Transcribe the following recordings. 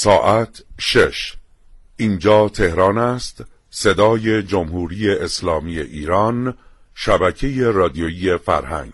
ساعت 6. اینجا تهران است، صدای جمهوری اسلامی ایران، شبکه رادیویی فرهنگ.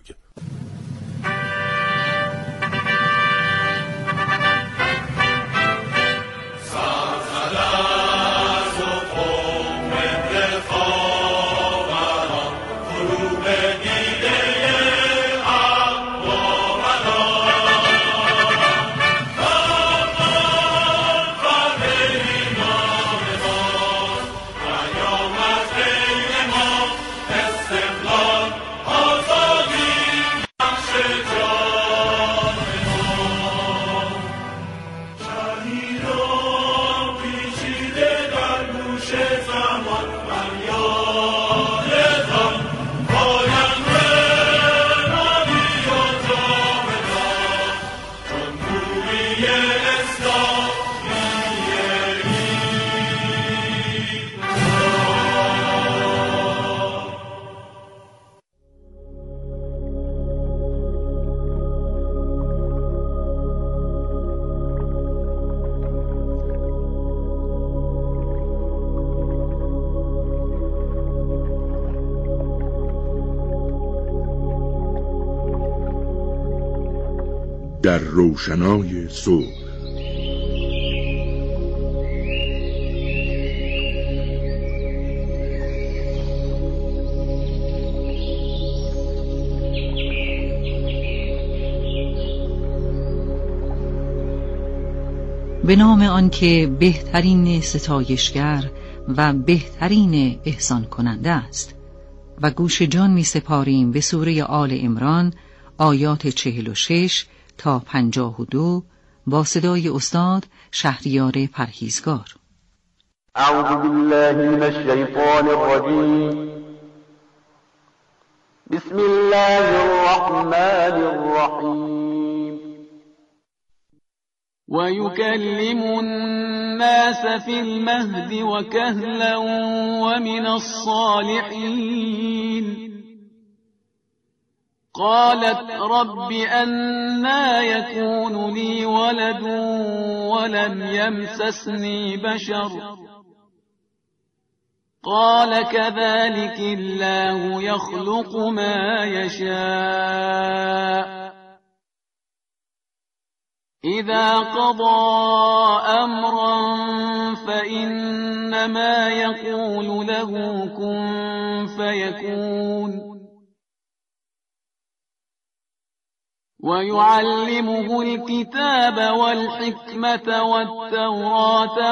در روشنای صبح. به نام آنکه بهترین ستایشگر و بهترین احسان کننده است. و گوش جان می سپاریم به سوره آل عمران آیات 46 تا 52 با صدای استاد شهریار پرهیزگار. اعوذ بالله من الشیطان الرجیم. بسم الله الرحمن الرحیم. ويكلم الناس في المهد وكهلا ومن الصالحين. قالت رب أنى يكون لي ولد ولم يمسسني بشر قال كذلك الله يخلق ما يشاء إذا قضى أمرا فإنما يقول له كن فيكون. ويعلمه الكتاب والحكمة والتوراة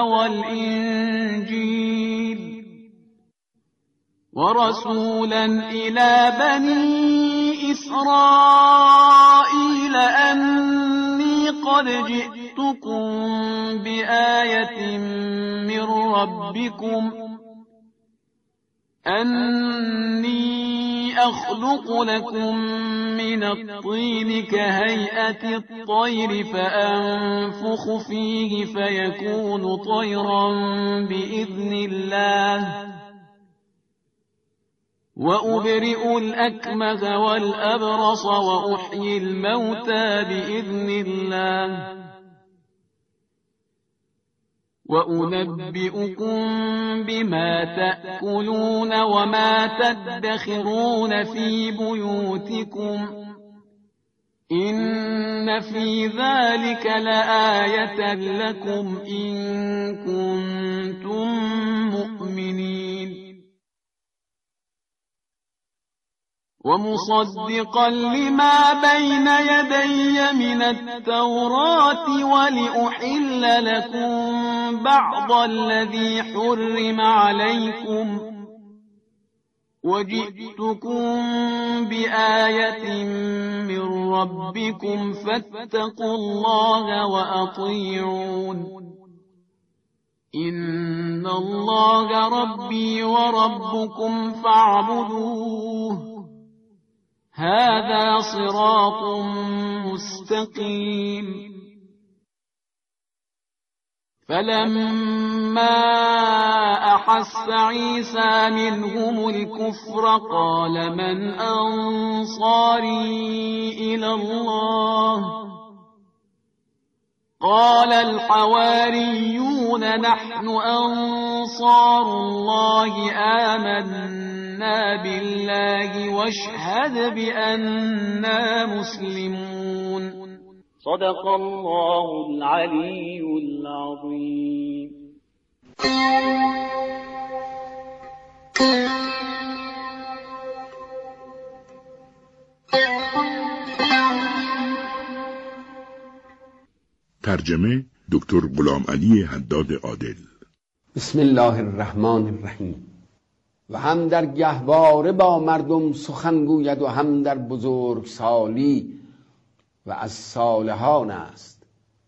والإنجيل ورسولا إلى بني إسرائيل أني قد جئتكم بآية من ربكم أني أخلق لكم من الطين كهيئة الطير فأنفخ فيه فيكون طيرا بإذن الله وأبرئ الأكمه والأبرص وأحيي الموتى بإذن الله وأنبئكم بما تأكلون وما تدخرون في بيوتكم إن في ذلك لآية لكم إن كنتم مؤمنين. ومصدقا لما بين يدي من التوراة ولأحل لكم بعض الذي حرم عليكم وجئتكم بآية من ربكم فاتقوا الله وأطيعون إن الله ربي وربكم فاعبدوه هذا صراط مستقيم. فلما أحس عيسى منهم الكفر قال من أنصاري إلى الله قال الحواریون نحن انصار الله آمنا بالله واشهد بأننا مسلمون. صدق الله العلی العظیم. ترجمه دکتر غلامعلی حداد عادل. بسم الله الرحمن الرحیم. و هم در گهواره با مردم سخن گوید و هم در بزرگسالی و از صالحان است.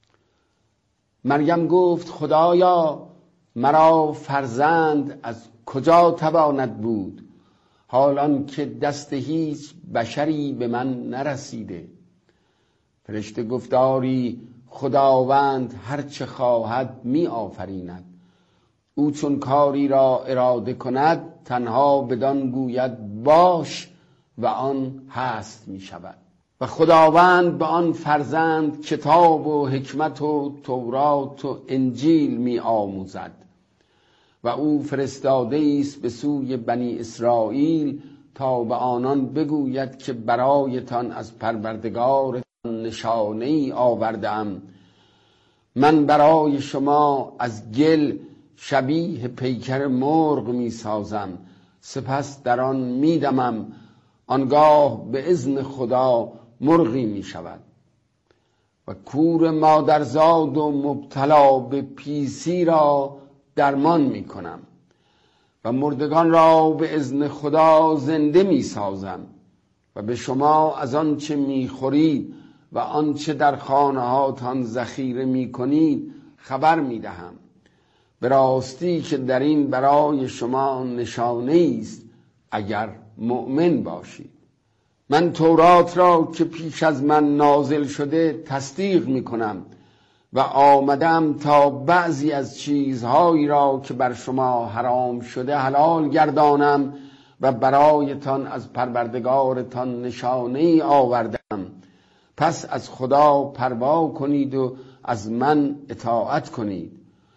مریم گفت خدایا مرا فرزند از کجا تواند بود حالان که دست هیچ بشری به من نرسیده. فرشته گفتاری خداوند هر چه خواهد می آفریند. او چون کاری را اراده کند تنها بدان گوید باش و آن هست می شود. و خداوند به آن فرزند کتاب و حکمت و تورات و انجیل می آموزد و او فرستاده است به سوی بنی اسرائیل تا به آنان بگوید که برایتان از پروردگارتان نشانه‌ای آوردم. من برای شما از گل شبیه پیکر مرغ می سازم، سپس در آن می دمم، آنگاه به اذن خدا مرغی می شود. و کور مادرزاد و مبتلا به پیسی را درمان می کنم و مردگان را به اذن خدا زنده می سازم و به شما از آنچه می خورید و آنچه در خانه هاتان ذخیره می کنید خبر می دهم. به راستی که در این برای شما نشانه است اگر مؤمن باشید. من تورات را که پیش از من نازل شده تصدیق می کنم و آمدم تا بعضی از چیزهایی را که بر شما حرام شده حلال گردانم و برایتان از پروردگارتان نشانه‌ای آوردم. پس از خدا پروا کنید و از من اطاعت کنید.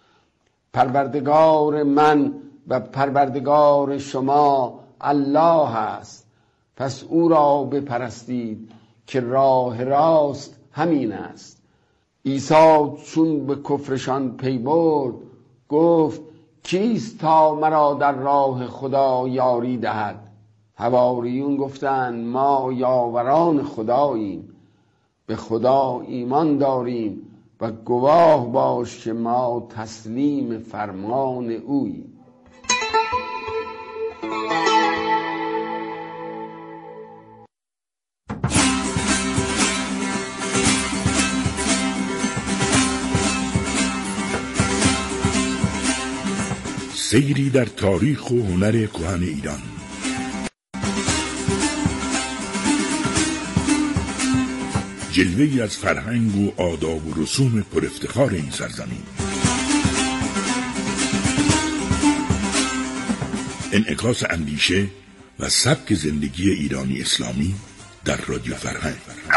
پروردگار من و پروردگار شما الله است، پس او را بپرستید که راه راست همین است. عیسی چون به کفرشان پی برد گفت کیست تا مرا در راه خدا یاری دهد؟ حواریون گفتند ما یاوران خداییم، به خدا ایمان داریم و گواه باش که ما تسلیم فرمان اوییم. سیری در تاریخ و هنر کهن ایران. جلوه‌ای از فرهنگ و آداب و رسوم پر افتخار این سرزمین. انعکاس اندیشه و سبک زندگی ایرانی اسلامی در رادیو فرهنگ.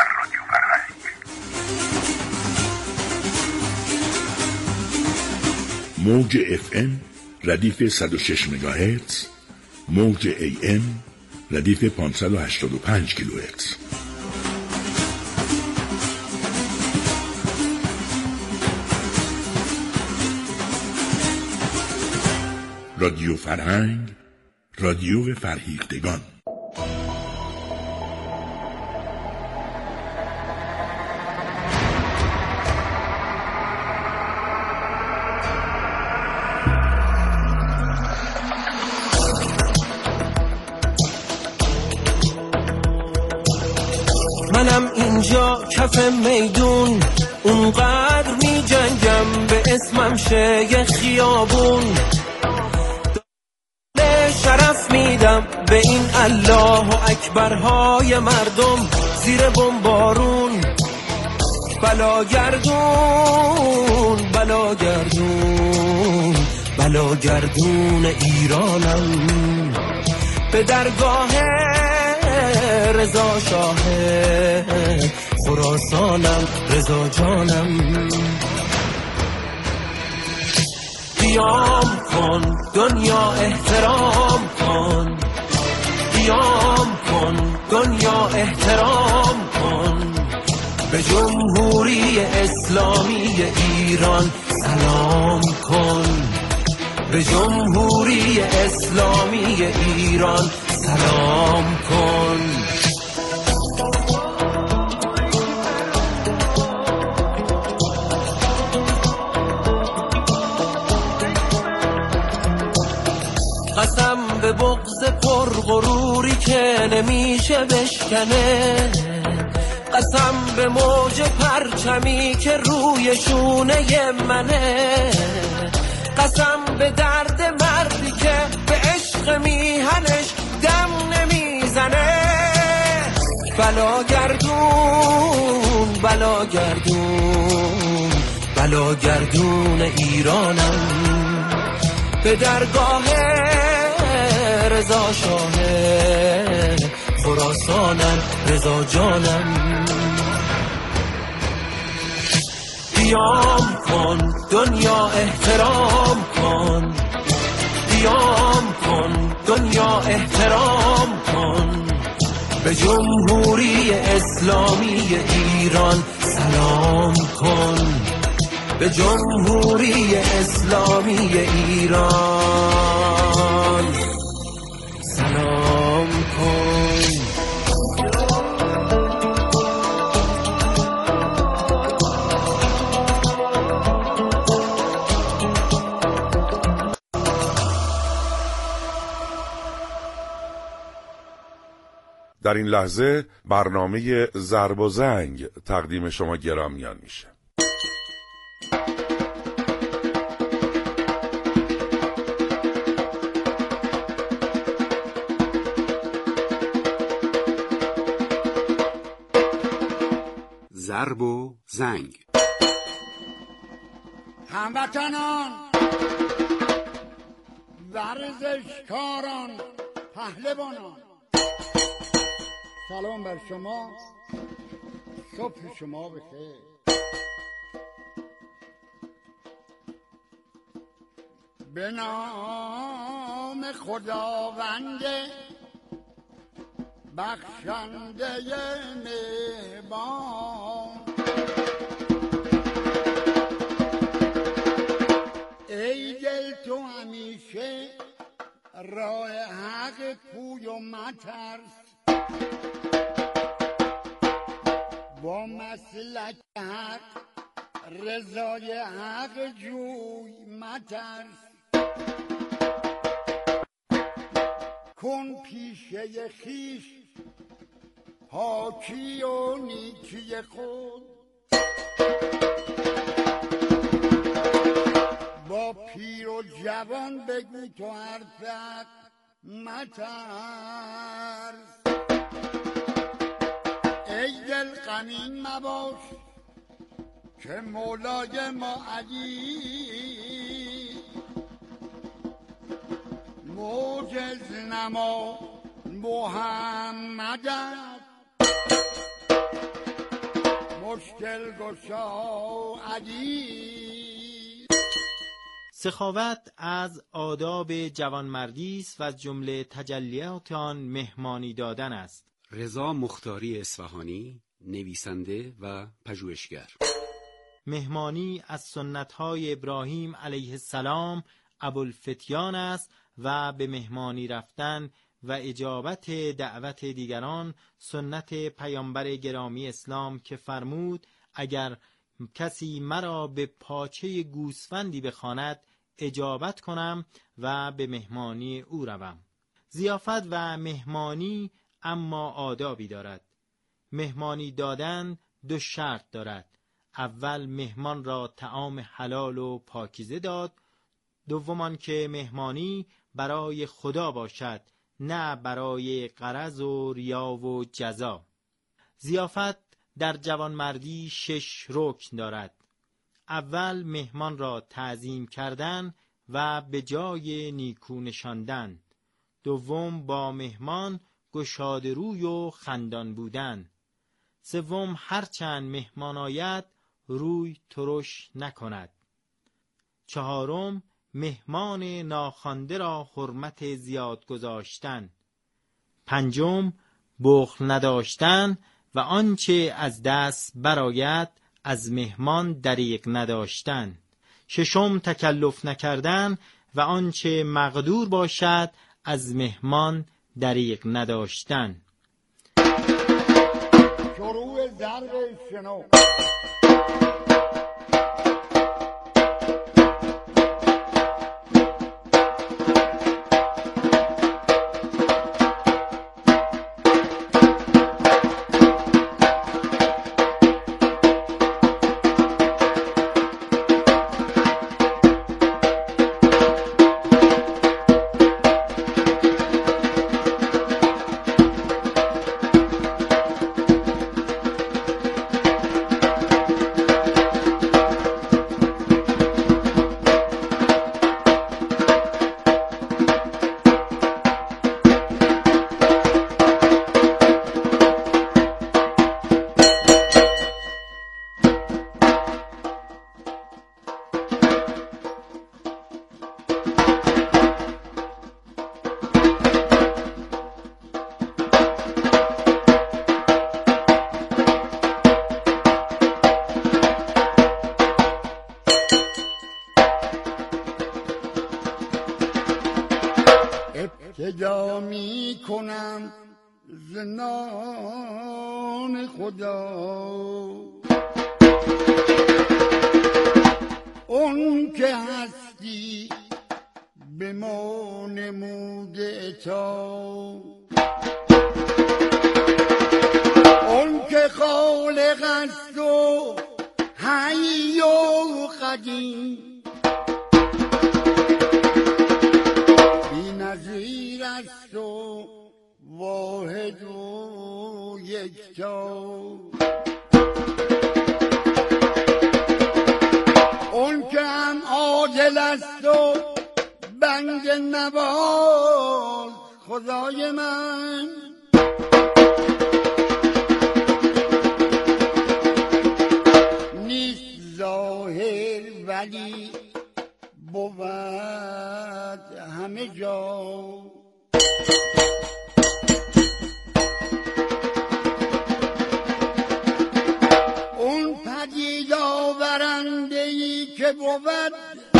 موج FM ردیف 106 مگاهرتز، موج AM ردیف 585 کیلوهرتز. رادیو فرهنگ، رادیو فرهیختگان. منم اینجا کف میدون اونقدر می جنگم به اسمم شه یه خیابون، شرف میدم به این الله و اکبرهای مردم زیر بمبارون. بلاگردون بلاگردون بلاگردون ایرانم، به درگاه رضا شاه خراسانم، رضا جانم. قیام کن دنیا احترام کن، قیام کن دنیا احترام کن، به جمهوری اسلامی ایران سلام کن، به جمهوری اسلامی ایران سلام کن. قسم به بغض پرغروری که نمیشه بشکنه، قسم به موج پرچمی که روی شونه منه، قسم به درد مردی که به عشق میهنش دم نمیزنه. بلا گردون بلا گردون بلا گردون ایرانم، به درگاه رضا شاه خراسانم، رضا جانم. قیام کن دنیا احترام کن، قیام کن دنیا احترام کن، به جمهوری اسلامی ایران سلام کن، به جمهوری اسلامی ایران سلام کن. در این لحظه برنامه ضرب و زنگ تقدیم شما گرامیان میشه. ضرب و زنگ. هموطنان، ورزشکاران، پهلوانان، سلام بر شما، صبح شما بخیر. به نام خداوند بخشنده مهربان، ای دل تو همیشه راه حق پوی و مترس، با مسلک حق رضای حق جوی مترس، کن پیشه خیش پاکی و نیکی خود، با پیر و جوان بگو تو حرف حق مترس. ای دل غمین مباش که مولای ما علی معجز نما محمد مشکل گشا علی. سخاوت از آداب جوانمردی است و از جمله تجلیات آن مهمانی دادن است. رضا مختاری اصفهانی، نویسنده و پژوهشگر. مهمانی از سنت‌های ابراهیم علیه السلام ابوالفتیان است و به مهمانی رفتن و اجابت دعوت دیگران سنت پیامبر گرامی اسلام که فرمود اگر کسی مرا به پاچه گوسفندی بخواند اجابت کنم و به مهمانی او روم. ضیافت و مهمانی اما آدابی دارد. مهمانی دادن دو شرط دارد. اول مهمان را طعام حلال و پاکیزه داد، دومان که مهمانی برای خدا باشد نه برای غرض و ریا و جزا. ضیافت در جوانمردی 6 رکن دارد. اول مهمان را تعظیم کردن و به جای نیکو نشاندن. دوم با مهمان گشاده روی و خندان بودن. سوم، هرچند مهمان آید روی ترش نکند. چهارم، مهمان ناخوانده را حرمت زیاد گذاشتن. پنجم، بخل نداشتن و آنچه از دست برآید از مهمان دریغ نداشتن. ششم، تکلف نکردن و آنچه مقدور باشد از مهمان دریغ نداشتن. شروع ضرب شنو. ابتدا می کنم زنان خدا، اون که هستی به ما نموده تا، اون که خالق است و حی و قدیم، نظیر است و واحد و یکتا، اون که هم عادل است و بند نواز خدای من، نیست ظاهر ولی بود همه جا، اون پدید آورنده‌ای که بود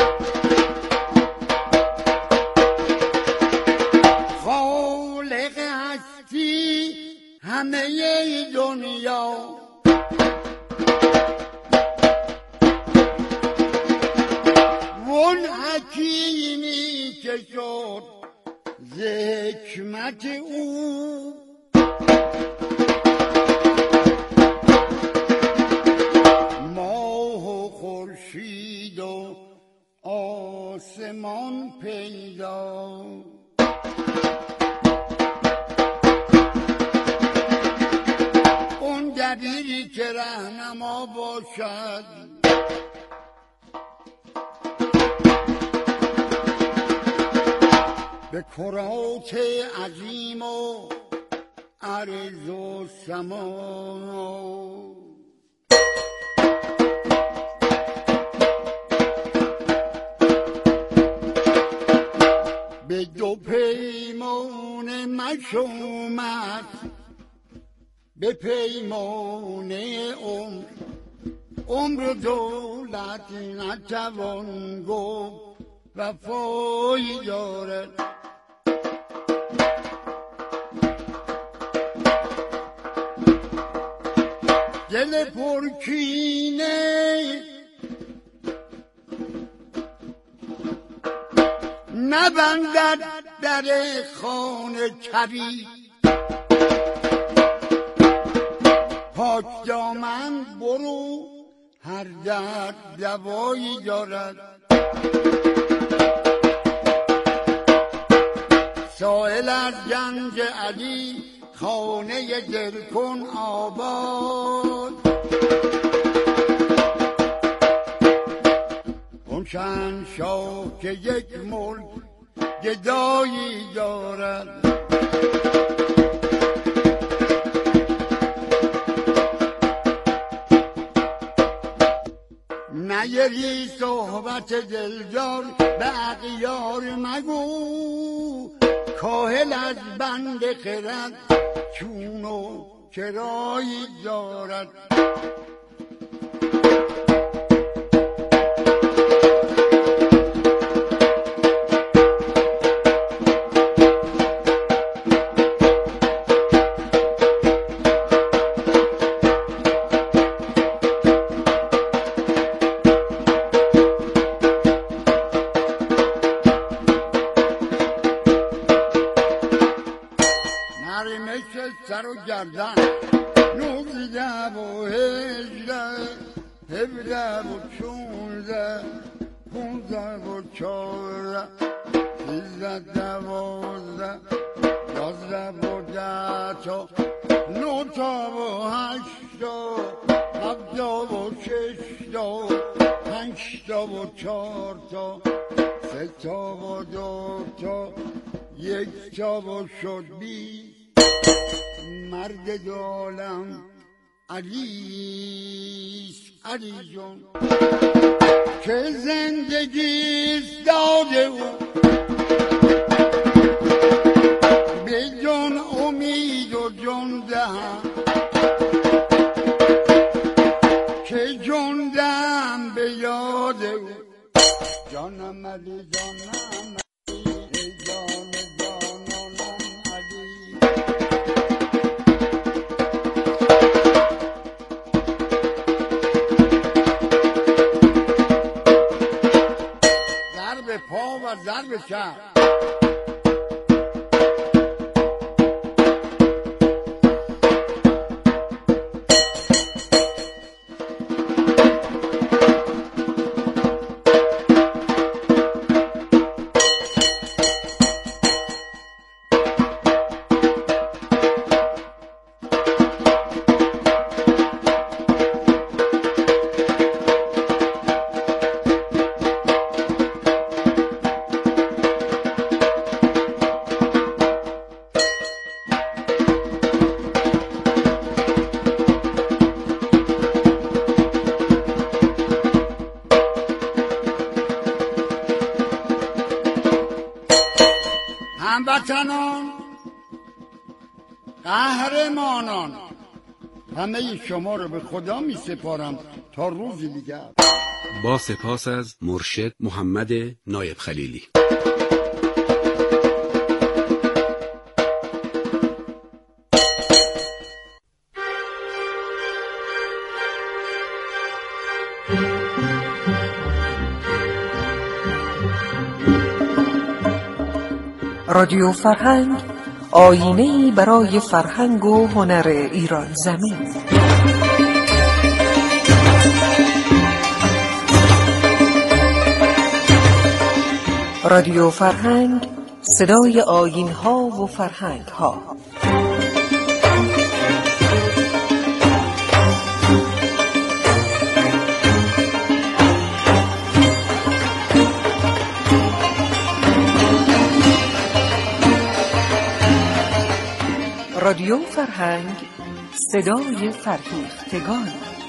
خالق هستی همه دنیا، اون حکیمی که شد ز حکمت او، ماه و خورشید و آسمان پیدا، اون دبیری که رهنما باشد به کرات عظیم و عرض و سما، به دو پیمان مشومت به پیمانه عمر دولت نتوان گفت وفایی دارد، دل پرکینه نبندد در خانه کبیر، پاک دامن برو هر درد دوایی دارد، سائل از گنج علی خانه دل کن آباد، اون چند شاه که یک ملک گدایی دارد، نیری صحبت دلدار به اغیار مگو، کاهل از بند خرد چون و چرایی دارد. سر و گردن 19 و 18 17 و 16 15 و 14 13 12 11 و 10 تا 9 تا و 8 تا 7 تا و 6 تا 5 تا و 4 تا 3 تا و 2 تا 1 تا و شد 20. مرد دولم علیست، علی جون که زندگیست داده او، به جون امید و جون دهم، که جون دهم به یاد او. جانم علی، جانم علی، جان جانانم علی. ضرب پا و ضرب چپ، هموطنان، قهرمانان، همه شما رو به خدا می سپارم تا روزی دیگر. با سپاس از مرشد محمد نایب خلیلی. رادیو فرهنگ، آیینه‌ای برای فرهنگ و هنر ایران زمین. رادیو فرهنگ، صدای آیین‌ها و فرهنگ‌ها. رادیو فرهنگ، صدای فرهیختگان.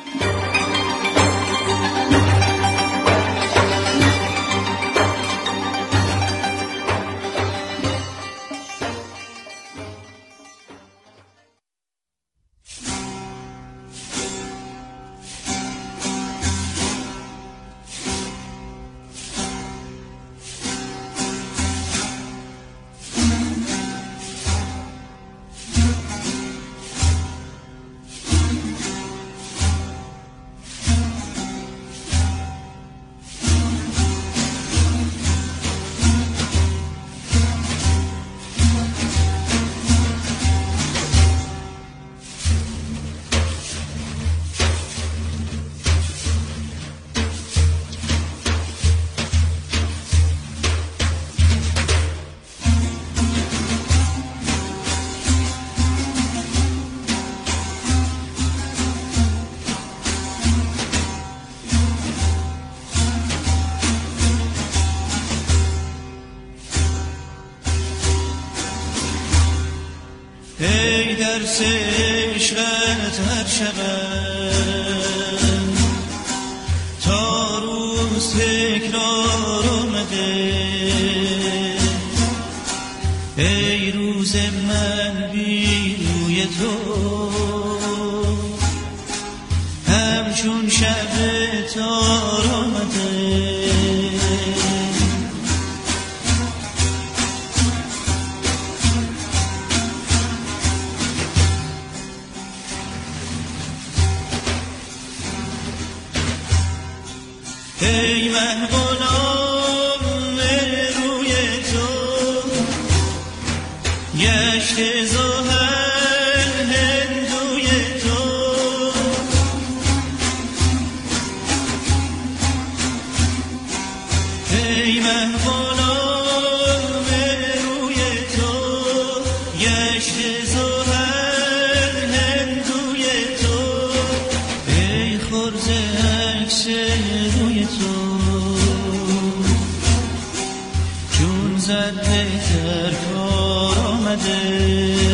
ای درس عشقت هر شب تا من بی روی تو همچون شب تار آمده. ای من غلام روی تو گشت زحل هندوی تو ای من غلام روی تو گشت زحل هندوی تو ای خرز عکس روی تو چون زد بهتر کار آمده.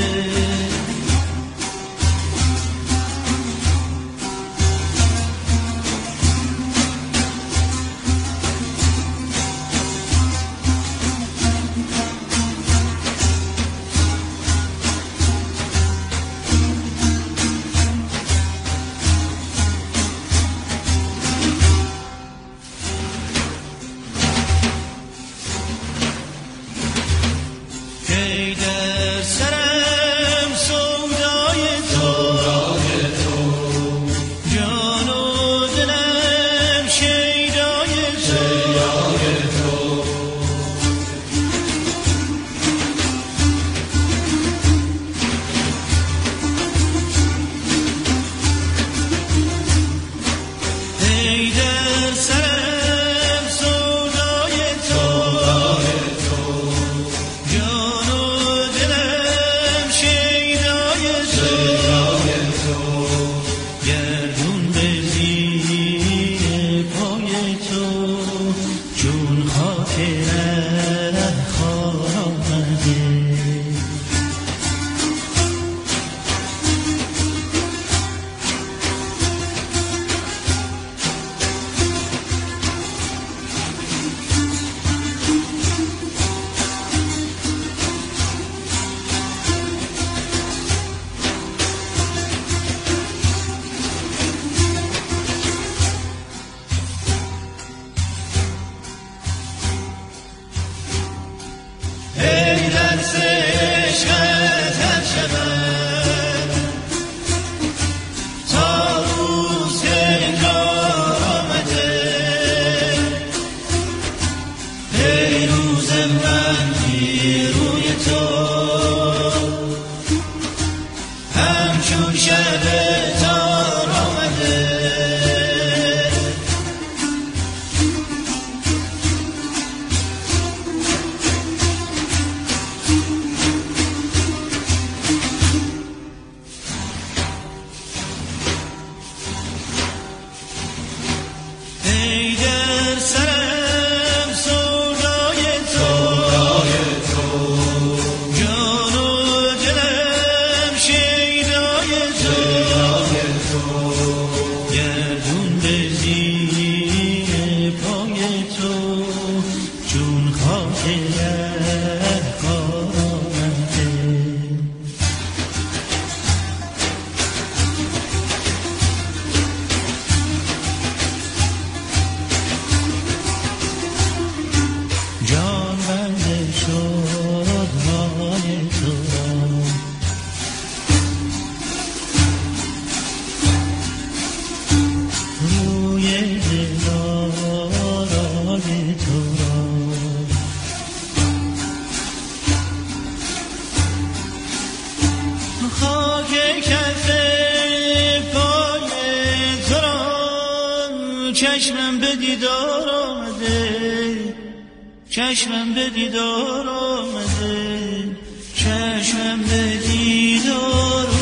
چشمم به دیدار آمده، چشمم به دیدار آمده، چشمم به دیدار